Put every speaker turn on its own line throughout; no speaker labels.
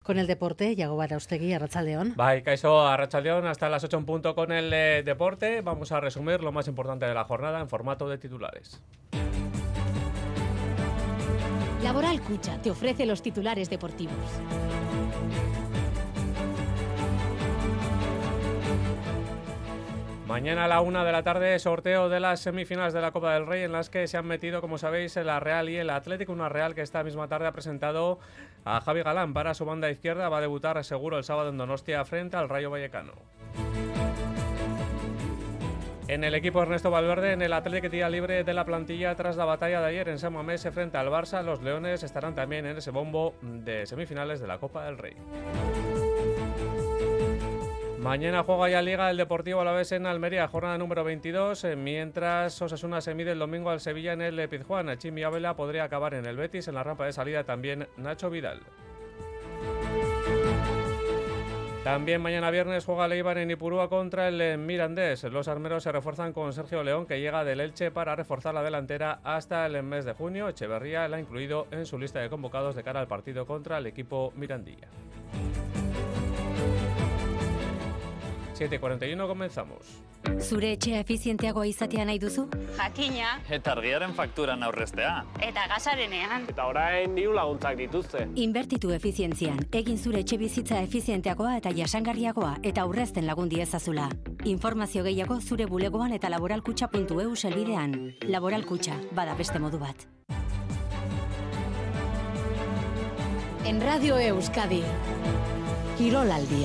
Con el deporte, Yago Baraustegui, Arratsaldeon.
Bai, kaixo, Arratsaldeon, hasta las 8 en punto con el deporte. Vamos a resumir lo más importante de la jornada en formato de titulares.
Laboral Cucha te ofrece los titulares deportivos.
Mañana a la 1 de la tarde, sorteo de las semifinales de la Copa del Rey, en las que se han metido, como sabéis, la Real y el Atlético. Una Real que esta misma tarde ha presentado a Javi Galán para su banda izquierda. Va a debutar seguro el sábado en Donostia frente al Rayo Vallecano. En el equipo Ernesto Valverde, en el Atlético, que tira libre de la plantilla tras la batalla de ayer en San Mamés frente al Barça. Los Leones estarán también en ese bombo de semifinales de la Copa del Rey. Mañana juega ya Liga el Deportivo Alavés en Almería, jornada número 22, mientras Osasuna se mide el domingo al Sevilla en el Pizjuán. Chimi Ávila podría acabar en el Betis, en la rampa de salida también Nacho Vidal. También mañana viernes juega el Eibar en Ipurúa contra el Mirandés. Los armeros se refuerzan con Sergio León, que llega del Elche para reforzar la delantera hasta el mes de junio. Echeverría la ha incluido en su lista de convocados de cara al partido contra el equipo Mirandilla. 7:41 comenzamos.
Zure etxea efizienteagoa izatea nahi duzu?
Jakina.
Eta argiaren fakturan aurreztea.
Eta gasarenean.
Eta orain diru laguntzak dituzte.
Inbertitu efizientzian. Egin zure etxe bizitza efizienteagoa eta jasangarriagoa eta aurrezten lagundi ezazula. Informazio gehiago zure bulegoan eta laboralkutxa.eu selbidean. Laboral Kutxa, bada beste modu bat. En Radio Euskadi, Kirolaldia.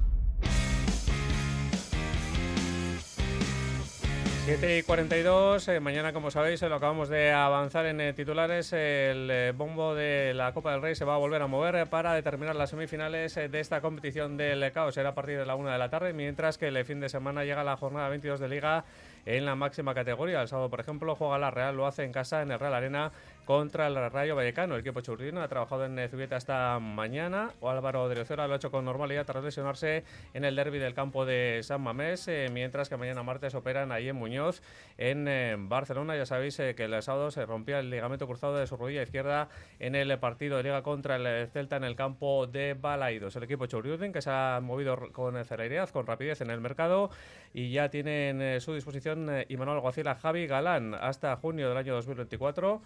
7:42, mañana, como sabéis, lo acabamos de avanzar en titulares, el bombo de la Copa del Rey se va a volver a mover para determinar las semifinales de esta competición del CAO. Será a partir de la 1 de la tarde, mientras que el fin de semana llega la jornada 22 de Liga en la máxima categoría. El sábado, por ejemplo, juega la Real, lo hace en casa en el Real Arena contra el Rayo Vallecano. El equipo churrino ha trabajado en Zubieta esta mañana. Álvaro de Riozora lo ha hecho con normalidad tras lesionarse en el derbi del campo de San Mamés, mientras que mañana martes operan ahí en Muñoz, en Barcelona. Ya sabéis que el sábado se rompía el ligamento cruzado de su rodilla izquierda en el partido de Liga contra el Celta en el campo de Balaidos. El equipo churriuden, que se ha movido con celeridad, con rapidez en el mercado, y ya tiene en su disposición Imanol Alguacil a Javi Galán hasta junio del año 2024.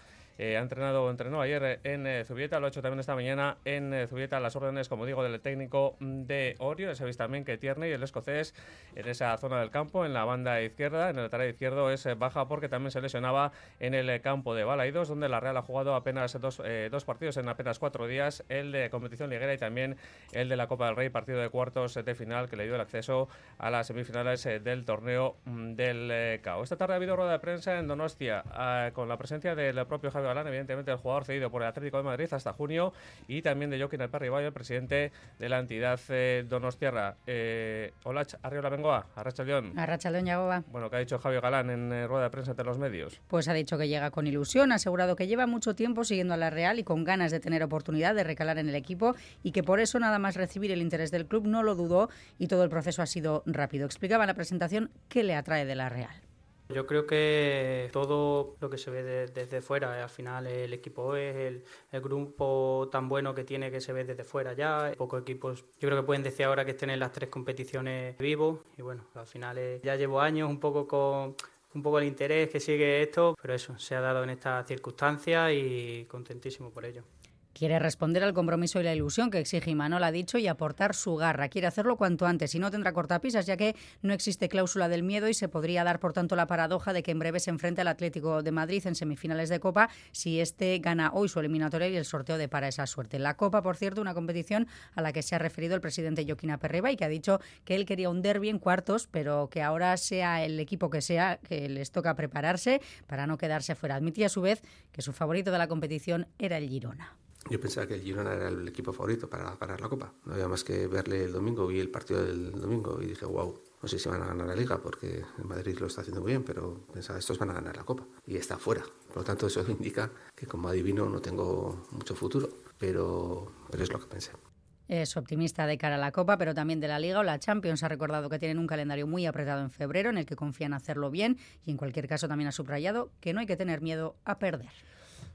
Entrenó ayer en Zubieta, lo ha hecho también esta mañana en Zubieta, a las órdenes, como digo, del técnico de Orio. Ya sabéis también que Tierney, el escocés, en esa zona del campo, en la banda izquierda, en el lateral izquierdo, es baja porque también se lesionaba en el campo de Balaidos, donde la Real ha jugado apenas dos partidos en apenas 4 días, el de competición liguera y también el de la Copa del Rey, partido de cuartos de final que le dio el acceso a las semifinales del torneo del CAO. Esta tarde ha habido rueda de prensa en Donostia, con la presencia del propio Javi Galán, evidentemente el jugador cedido por el Atlético de Madrid hasta junio, y también de Jokin Alperribayo, el presidente de la entidad donostiarra. Olach Arriola Bengoa, Arratsaldeon.
Arratsaldeon, Yagoba.
Bueno, ¿qué ha dicho Javi Galán en rueda de prensa ante los medios?
Pues ha dicho que llega con ilusión, ha asegurado que lleva mucho tiempo siguiendo a la Real y con ganas de tener oportunidad de recalar en el equipo, y que por eso nada más recibir el interés del club no lo dudó y todo el proceso ha sido rápido. Explicaba en la presentación qué le atrae de la Real.
Yo creo que todo lo que se ve desde fuera, al final el equipo es el grupo tan bueno que tiene, que se ve desde fuera ya. Pocos equipos, yo creo que pueden decir ahora que estén en las 3 competiciones vivos, y bueno, al final ya llevo años un poco el interés que sigue esto, pero eso, se ha dado en estas circunstancias y contentísimo por ello.
Quiere responder al compromiso y la ilusión que exige Imanol, ha dicho, y aportar su garra. Quiere hacerlo cuanto antes y no tendrá cortapisas, ya que no existe cláusula del miedo y se podría dar, por tanto, la paradoja de que en breve se enfrente al Atlético de Madrid en semifinales de Copa si este gana hoy su eliminatoria y el sorteo depara esa suerte. La Copa, por cierto, una competición a la que se ha referido el presidente Jokin Alperribayo, y que ha dicho que él quería un derbi en cuartos, pero que ahora sea el equipo que sea, que les toca prepararse para no quedarse fuera. Admitía a su vez que su favorito de la competición era el Girona.
Yo pensaba que el Girona era el equipo favorito para ganar la Copa. No había más que verle el domingo, vi el partido del domingo y dije, wow, no sé si van a ganar la Liga porque el Madrid lo está haciendo muy bien, pero pensaba, estos van a ganar la Copa y está fuera. Por lo tanto, eso indica que como adivino no tengo mucho futuro, pero es lo que pensé.
Es optimista de cara a la Copa, pero también de la Liga o la Champions. Ha recordado que tienen un calendario muy apretado en febrero, en el que confían hacerlo bien, y en cualquier caso también ha subrayado que no hay que tener miedo a perder.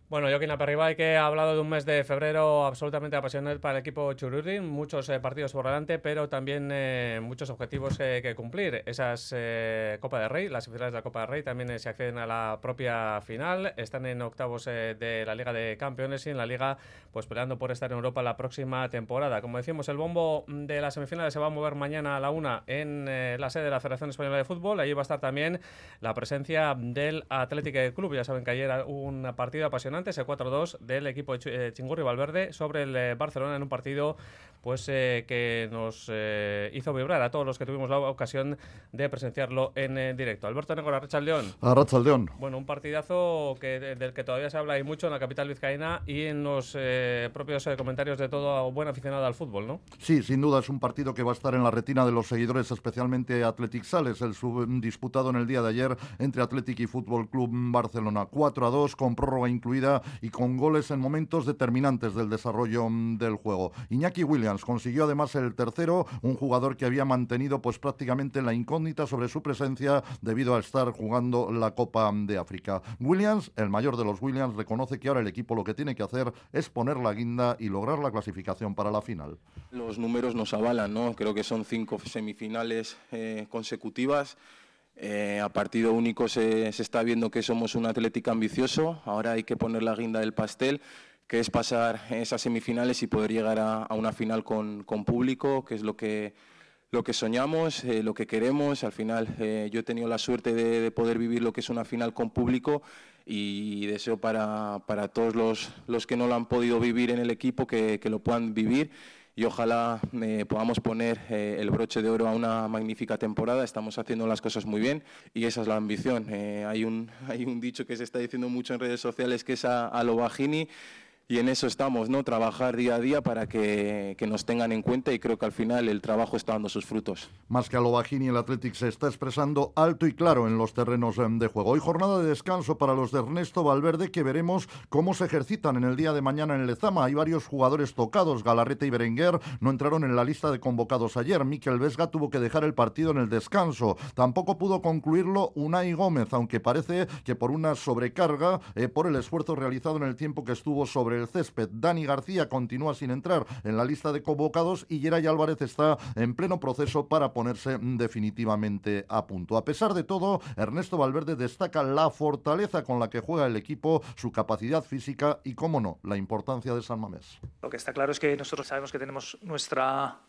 Bueno, Joaquín Aperribay, que ha hablado de un mes de febrero absolutamente apasionante para el equipo Chururdin, muchos partidos por delante, pero también muchos objetivos que cumplir. Esas Copa del Rey, las semifinales de la Copa del Rey, también se acceden a la propia final, están en octavos de la Liga de Campeones y en la Liga pues peleando por estar en Europa la próxima temporada. Como decimos, el bombo de las semifinales se va a mover mañana a la 1 en la sede de la Federación Española de Fútbol. Allí va a estar también la presencia del Athletic Club. Ya saben que ayer hubo un partido apasionante, ese 4-2 del equipo de Chingurri Valverde sobre el Barcelona, en un partido pues que nos hizo vibrar a todos los que tuvimos la ocasión de presenciarlo en directo. Alberto Negora, Arratsaldeon.
Arratsaldeon.
Bueno, un partidazo del que todavía se habla y mucho en la capital vizcaína y en los propios comentarios de todo buen aficionado al fútbol, ¿no?
Sí, sin duda es un partido que va a estar en la retina de los seguidores, especialmente Athletic Sales, el disputado en el día de ayer entre Athletic y Fútbol Club Barcelona. 4-2, con prórroga incluida y con goles en momentos determinantes del desarrollo del juego. Iñaki Williams consiguió además el tercero, un jugador que había mantenido pues prácticamente la incógnita sobre su presencia debido a estar jugando la Copa de África. Williams, el mayor de los Williams, reconoce que ahora el equipo lo que tiene que hacer es poner la guinda y lograr la clasificación para la final.
Los números nos avalan, ¿no? Creo que son 5 semifinales consecutivas. A partido único se está viendo que somos un Athletic ambicioso. Ahora hay que poner la guinda del pastel, que es pasar esas semifinales y poder llegar a una final con público, que es lo que soñamos, lo que queremos. Al final yo he tenido la suerte de poder vivir lo que es una final con público y deseo para todos los que no lo han podido vivir en el equipo que lo puedan vivir. Y ojalá podamos poner el broche de oro a una magnífica temporada. Estamos haciendo las cosas muy bien y esa es la ambición. Hay un dicho que se está diciendo mucho en redes sociales que es a lo Bajini. Y en eso estamos, ¿no? Trabajar día a día para que nos tengan en cuenta y creo que al final el trabajo está dando sus frutos.
Más que a lo Bajini, el Athletic se está expresando alto y claro en los terrenos de juego. Hoy jornada de descanso para los de Ernesto Valverde, que veremos cómo se ejercitan en el día de mañana en el Lezama. Hay varios jugadores tocados. Galarreta y Berenguer no entraron en la lista de convocados ayer. Mikel Vesga tuvo que dejar el partido en el descanso. Tampoco pudo concluirlo Unai Gómez, aunque parece que por una sobrecarga, por el esfuerzo realizado en el tiempo que estuvo sobre el césped. Dani García continúa sin entrar en la lista de convocados y Yeray Álvarez está en pleno proceso para ponerse definitivamente a punto. A pesar de todo, Ernesto Valverde destaca la fortaleza con la que juega el equipo, su capacidad física y, cómo no, la importancia de San Mamés.
Lo que está claro es que nosotros sabemos que tenemos nuestra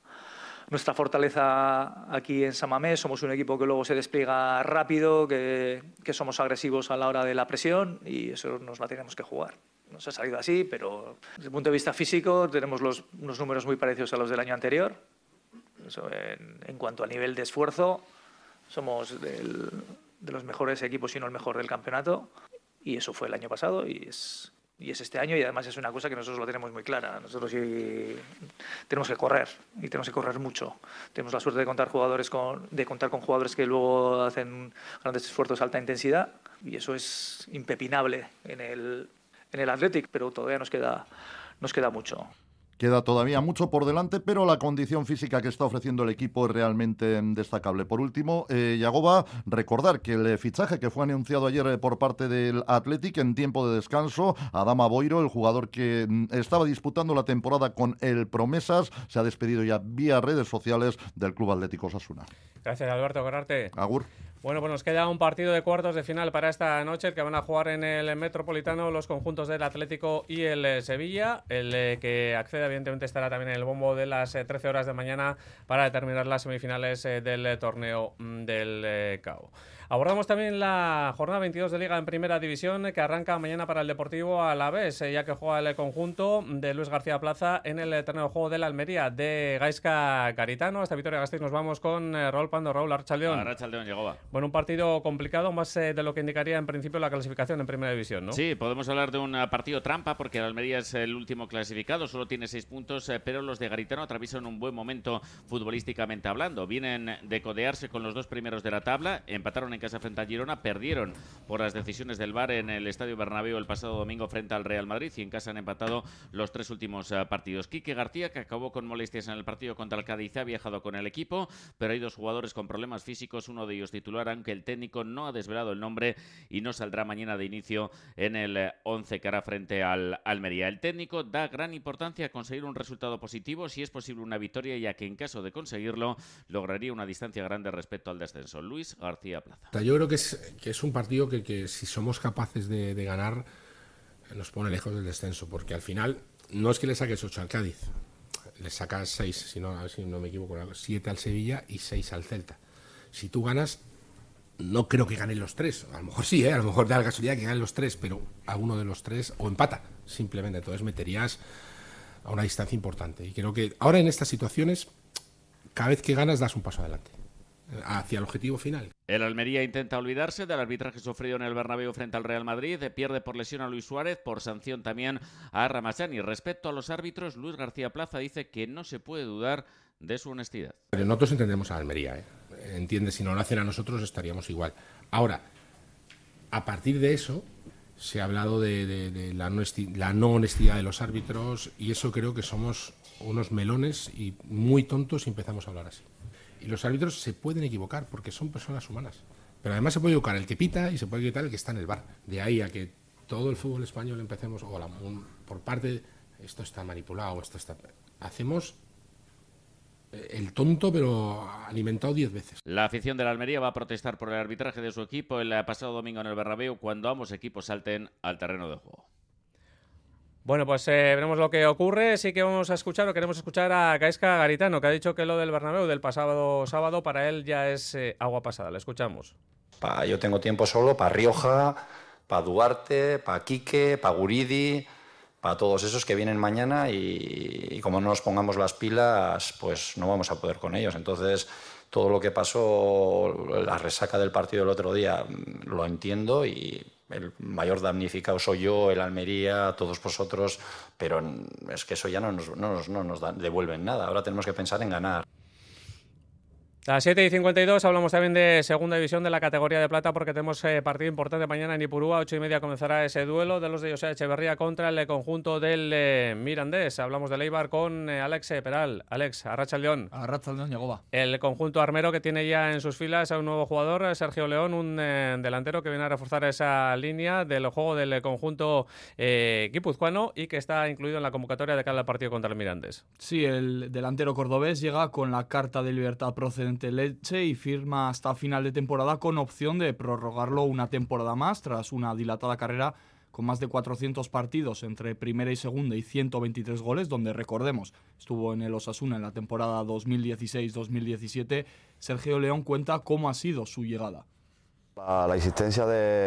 fortaleza aquí en San Mamés. Somos un equipo que luego se despliega rápido, que somos agresivos a la hora de la presión y eso nos la tenemos que jugar. Nos ha salido así, pero desde el punto de vista físico tenemos unos números muy parecidos a los del año anterior. Eso, en cuanto al nivel de esfuerzo, somos de los mejores equipos, si no el mejor del campeonato. Y eso fue el año pasado y es este año, y además es una cosa que nosotros lo tenemos muy clara. Nosotros sí tenemos que correr y tenemos que correr mucho. Tenemos la suerte de contar con jugadores que luego hacen grandes esfuerzos de alta intensidad y eso es impepinable en el Athletic, pero todavía nos queda mucho.
Queda todavía mucho por delante, pero la condición física que está ofreciendo el equipo es realmente destacable. Por último, Yagoba, recordar que el fichaje que fue anunciado ayer por parte del Athletic en tiempo de descanso, Adama Boiro, el jugador que estaba disputando la temporada con el Promesas, se ha despedido ya vía redes sociales del Club Atlético Osasuna.
Gracias, Alberto Corrarte.
Agur.
Bueno, pues nos queda un partido de cuartos de final para esta noche, que van a jugar en el Metropolitano los conjuntos del Atlético y el Sevilla. El que accede, evidentemente, estará también en el bombo de las 13 horas de mañana para determinar las semifinales del torneo del CAO. Abordamos también la jornada 22 de Liga en Primera División, que arranca mañana para el Deportivo Alavés, ya que juega el conjunto de Luis García Plaza en el terreno de juego de la Almería de Gaizka Garitano. Hasta Vitoria-Gasteiz nos vamos con Raúl Pando. Raúl, Arratsaldeon.
Arratsaldeon, Yagoba.
Bueno, un partido complicado, más de lo que indicaría en principio la clasificación en Primera División, ¿no?
Sí, podemos hablar de un partido trampa, porque el Almería es el último clasificado, solo tiene 6 puntos, pero los de Garitano atraviesan un buen momento futbolísticamente hablando. Vienen de codearse con los 2 primeros de la tabla, empataron en en casa frente a Girona, perdieron por las decisiones del VAR en el Estadio Bernabéu el pasado domingo frente al Real Madrid y en casa han empatado los 3 últimos partidos. Quique García, que acabó con molestias en el partido contra el Cádiz, ha viajado con el equipo, pero hay 2 jugadores con problemas físicos, uno de ellos titular, aunque el técnico no ha desvelado el nombre y no saldrá mañana de inicio en el 11 que hará frente al Almería. El técnico da gran importancia a conseguir un resultado positivo, si es posible una victoria, ya que en caso de conseguirlo lograría una distancia grande respecto al descenso. Luis García Plaza.
Yo creo que es un partido que si somos capaces de ganar nos pone lejos del descenso, porque al final no es que le saques 8 al Cádiz, le sacas 6, si no me equivoco, 7 al Sevilla y 6 al Celta. Si tú ganas, no creo que ganen los 3, a lo mejor sí, a lo mejor da la casualidad que ganen los 3, pero alguno de los 3 o empata, simplemente. Entonces meterías a una distancia importante, y creo que ahora en estas situaciones cada vez que ganas das un paso adelante hacia el objetivo final.
El Almería intenta olvidarse del arbitraje sufrido en el Bernabéu frente al Real Madrid, pierde por lesión a Luis Suárez, por sanción también a Ramazani. Respecto a los árbitros, Luis García Plaza dice que no se puede dudar de su honestidad.
Pero nosotros entendemos a Almería, entiende, si no lo hacen a nosotros estaríamos igual. Ahora, a partir de eso se ha hablado de la no honestidad de los árbitros, y eso creo que somos unos melones y muy tontos si empezamos a hablar así. Y los árbitros se pueden equivocar porque son personas humanas, pero además se puede equivocar el que pita y se puede equivocar el que está en el VAR. De ahí a que todo el fútbol español empecemos, por parte, esto está manipulado, hacemos el tonto, pero alimentado 10 veces.
La afición de la Almería va a protestar por el arbitraje de su equipo el pasado domingo en el Bernabéu, cuando ambos equipos salten al terreno de juego.
Bueno, pues veremos lo que ocurre. Sí que queremos escuchar a Gaizka Garitano, que ha dicho que lo del Bernabéu del pasado sábado para él ya es agua pasada. Le escuchamos.
Yo tengo tiempo solo para Rioja, para Duarte, para Quique, para Guridi, para todos esos que vienen mañana, y como no nos pongamos las pilas, pues no vamos a poder con ellos. Entonces, todo lo que pasó, la resaca del partido del otro día, lo entiendo, y el mayor damnificado soy yo, el Almería, todos vosotros, pero es que eso ya no nos devuelven nada. Ahora tenemos que pensar en ganar.
A las 7:52 hablamos también de segunda división de la categoría de plata, porque tenemos partido importante mañana en Ipurúa. 8:30 comenzará ese duelo de los de José Echeverría contra el conjunto del Mirandés. Hablamos del Eibar con Alex Peral. Alex, Arratsaldeón.
Arratsaldeón, Yagoba.
El conjunto armero, que tiene ya en sus filas a un nuevo jugador, Sergio León, un delantero que viene a reforzar esa línea del juego del conjunto guipuzcoano y que está incluido en la convocatoria de cara al partido contra el Mirandés.
Sí, el delantero cordobés llega con la carta de libertad procedente Leche y firma hasta final de temporada, con opción de prorrogarlo una temporada más tras una dilatada carrera con más de 400 partidos entre primera y segunda y 123 goles, donde, recordemos, estuvo en el Osasuna en la temporada 2016-2017. Sergio León cuenta cómo ha sido su llegada.
La insistencia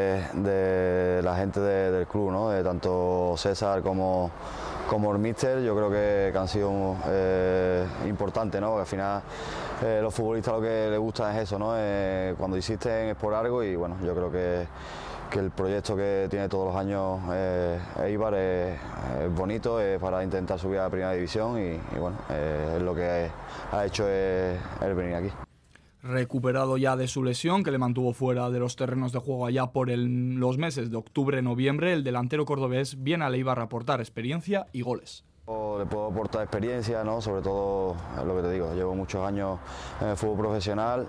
de la gente del club, ¿no? De tanto César como el míster, yo creo que han sido importantes, ¿no? Porque al final los futbolistas lo que les gusta es eso, ¿no? Cuando insisten es por algo, y bueno, yo creo que el proyecto que tiene todos los años Eibar es bonito, para intentar subir a la primera división, y bueno, es lo que ha hecho el venir aquí.
Recuperado ya de su lesión, que le mantuvo fuera de los terrenos de juego allá por los meses de octubre-noviembre, el delantero cordobés viene al Eibar a aportar experiencia y goles.
Le puedo aportar experiencia, ¿no? Sobre todo lo que te digo, llevo muchos años en el fútbol profesional.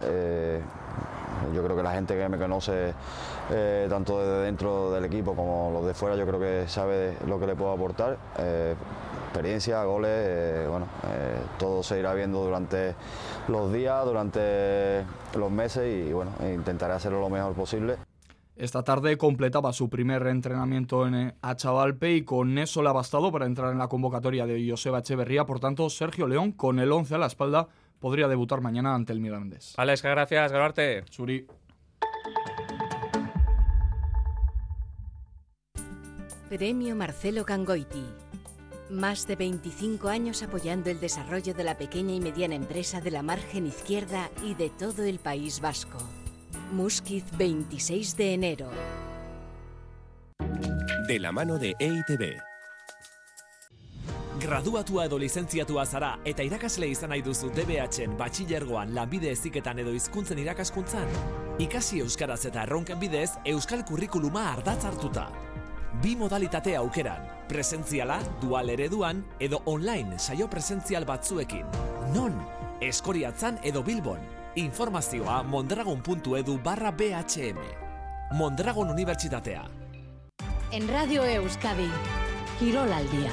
Yo creo que la gente que me conoce, tanto desde dentro del equipo como los de fuera, yo creo que sabe lo que le puedo aportar. Experiencia, goles, todo se irá viendo durante los días, durante los meses, y bueno, intentaré hacerlo lo mejor posible.
Esta tarde completaba su primer entrenamiento en Achavalpe, y con eso le ha bastado para entrar en la convocatoria de Joseba Echeverría. Por tanto, Sergio León, con el 11 a la espalda, podría debutar mañana ante el Mirandés.
Alex, gracias. Grabarte.
Suri.
Premio Marcelo Gangoiti. Más de 25 años apoyando el desarrollo de la pequeña y mediana empresa de la margen izquierda y de todo el País Vasco. Muskiz, 26 de enero.
De la mano de EITB. Graduatua edo lizentziatua zara eta irakasle izan nahi duzu DBH-en batxilergoan, lanbide heziketan edo hizkuntzen irakaskuntzan? Ikasi euskaraz eta erronken bidez euskal kurrikuluma ardatz hartuta. 2 modalitate aukeran, presentziala, dual ereduan edo online saio presentzial batzuekin. Non? Eskoriatzan edo Bilbon. Informazioa mondragon.edu/BHM. Mondragon Unibertsitatea.
En Radio Euskadi, Kirolaldia.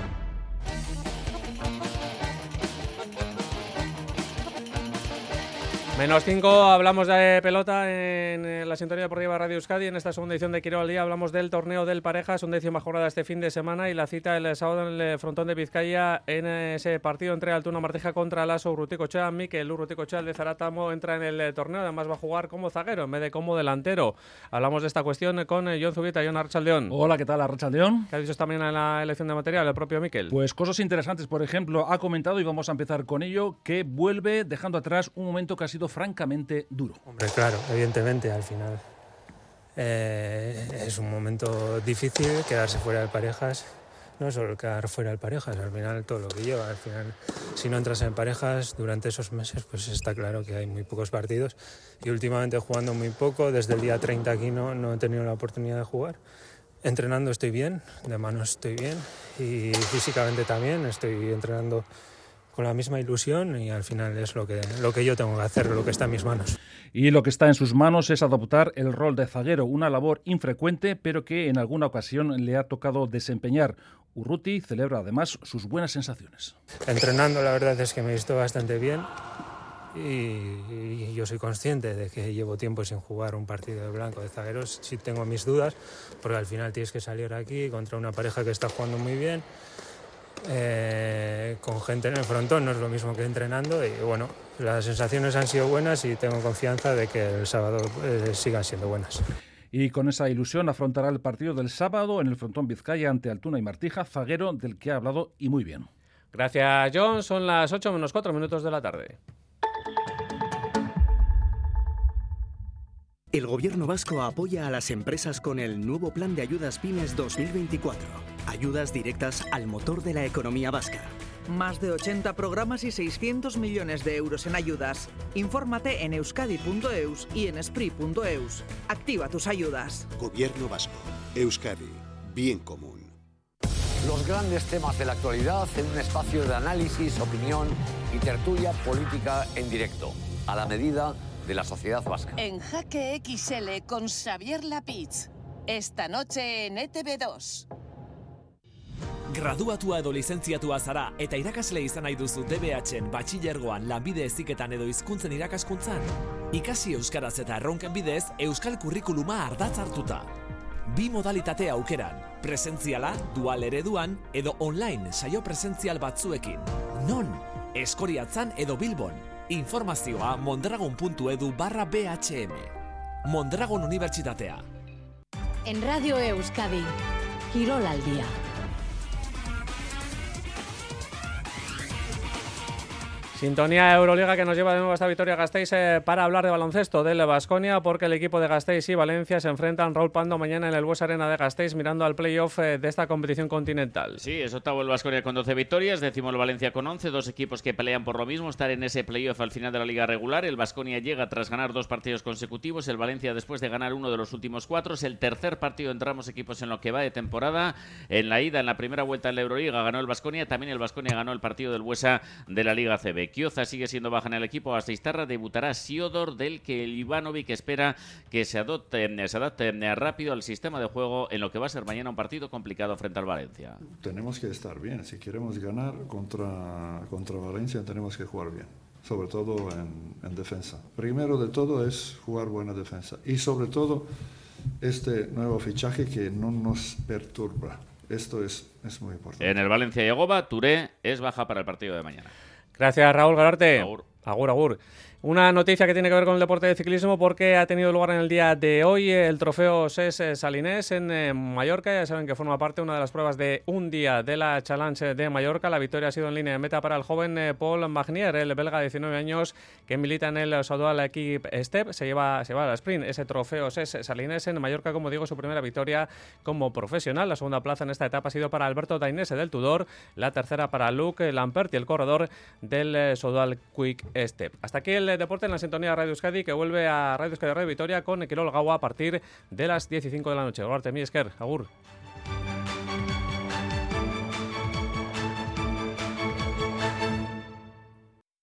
-5, hablamos de pelota en la sintonía deportiva Radio Euskadi. En esta segunda edición de Quirol al Día hablamos del torneo del Parejas, 11ª jornada este fin de semana y la cita el sábado en el frontón de Vizcaya en ese partido entre Altuna Martija contra Laso Urruticochea. Mikel Urruticochea, el de Zaratamo, entra en el torneo, además va a jugar como zaguero en vez de como delantero. Hablamos de esta cuestión con Jon Zubita. Jon, Arratsaldeon.
Hola, ¿qué tal, Arratsaldeon?
¿Qué ha dicho también en la elección de material el propio Mikel?
Pues cosas interesantes, por ejemplo, ha comentado, y vamos a empezar con ello, que vuelve dejando atrás un momento que ha sido francamente duro.
Hombre, claro, evidentemente, al final es un momento difícil quedarse fuera de Parejas, no solo quedar fuera de Parejas, al final todo lo que lleva, al final si no entras en Parejas durante esos meses, pues está claro que hay muy pocos partidos y últimamente jugando muy poco, desde el día 30 aquí no he tenido la oportunidad de jugar. Entrenando estoy bien, de manos estoy bien y físicamente también estoy entrenando con la misma ilusión y al final es lo que yo tengo que hacer, lo que está en mis manos.
Y lo que está en sus manos es adoptar el rol de zaguero, una labor infrecuente, pero que en alguna ocasión le ha tocado desempeñar. Urruti celebra además sus buenas sensaciones.
Entrenando la verdad es que me he visto bastante bien y yo soy consciente de que llevo tiempo sin jugar un partido de blanco de zagueros. Sí tengo mis dudas, porque al final tienes que salir aquí contra una pareja que está jugando muy bien. Con gente en el frontón no es lo mismo que entrenando y bueno, las sensaciones han sido buenas y tengo confianza de que el sábado sigan siendo buenas.
Y con esa ilusión afrontará el partido del sábado en el frontón Vizcaya ante Altuna y Martija, zaguero del que ha hablado y muy bien.
Gracias, Jon. Son las 8 menos 4 minutos de la tarde.
El Gobierno vasco apoya a las empresas con el nuevo Plan de Ayudas Pymes 2024. Ayudas directas al motor de la economía vasca.
Más de 80 programas y 600 millones de euros en ayudas. Infórmate en euskadi.eus y en espri.eus. Activa tus ayudas.
Gobierno vasco. Euskadi. Bien común.
Los grandes temas de la actualidad en un espacio de análisis, opinión y tertulia política en directo. A la medida de la sociedad vasca.
En Jaque XL con Xavier Lapitz. Esta noche en ETV2.
Graduatua edo lizentziatua zara eta irakasle izan nahi duzu DBH-en batxilergoan, lanbide heziketan edo hizkuntzen irakaskuntzan? Ikasi euskaraz eta erronken bidez euskal kurrikuluma ardatz hartuta. 2 modalitate aukeran, presentziala, dual ereduan edo online saio presentzial batzuekin. Non? Eskoriatzan edo Bilbon. Informazioa mondragon.edu/BHM. Mondragon Unibertsitatea.
En Radio Euskadi, Kirolaldia.
Sintonía Euroliga que nos lleva de nuevo a esta victoria Gasteiz para hablar de baloncesto del Baskonia, porque el equipo de Gasteiz y Valencia se enfrentan Raúl Pando mañana en el Bues Arena de Gasteiz mirando al playoff de esta competición continental.
Sí, es octavo el Baskonia con 12 victorias, décimo el Valencia con 11, dos equipos que pelean por lo mismo, estar en ese playoff al final de la liga regular. El Baskonia llega tras ganar 2 partidos consecutivos, el Valencia después de ganar uno de los últimos 4, es el tercer partido entre ambos equipos en lo que va de temporada. En la ida, en la primera vuelta en la Euroliga ganó el Baskonia, también el Baskonia ganó el partido del Buesa de la Liga CB. Kioza sigue siendo baja en el equipo gasteiztarra, debutará Siodor, del que el Ivanovic espera que se adapte rápido al sistema de juego en lo que va a ser mañana un partido complicado frente al Valencia.
Tenemos que estar bien, si queremos ganar contra Valencia tenemos que jugar bien, sobre todo en defensa. Primero de todo es jugar buena defensa y sobre todo este nuevo fichaje que no nos perturba. Esto es muy importante.
En el Valencia Yegoba, Touré es baja para el partido de mañana.
Gracias, Raúl Galarte. Agur. Una noticia que tiene que ver con el deporte de ciclismo porque ha tenido lugar en el día de hoy el trofeo SES Salinés en Mallorca. Ya saben que forma parte una de las pruebas de un día de la Challenge de Mallorca. La victoria ha sido en línea de meta para el joven Paul Magnier, el belga de 19 años que milita en el Sodal Equipe Step. Se lleva al sprint ese trofeo SES Salinés en Mallorca, como digo, su primera victoria como profesional. La segunda plaza en esta etapa ha sido para Alberto Dainese del Tudor, la tercera para Luke Lamperti, el corredor del Sodal Quick Step. Hasta aquí el deporte en la sintonía de Radio Euskadi, que vuelve a Radio Euskadi Radio Vitoria con Quirol Gaua a partir de las 15 de la noche. Gorarte, mi esker, agur.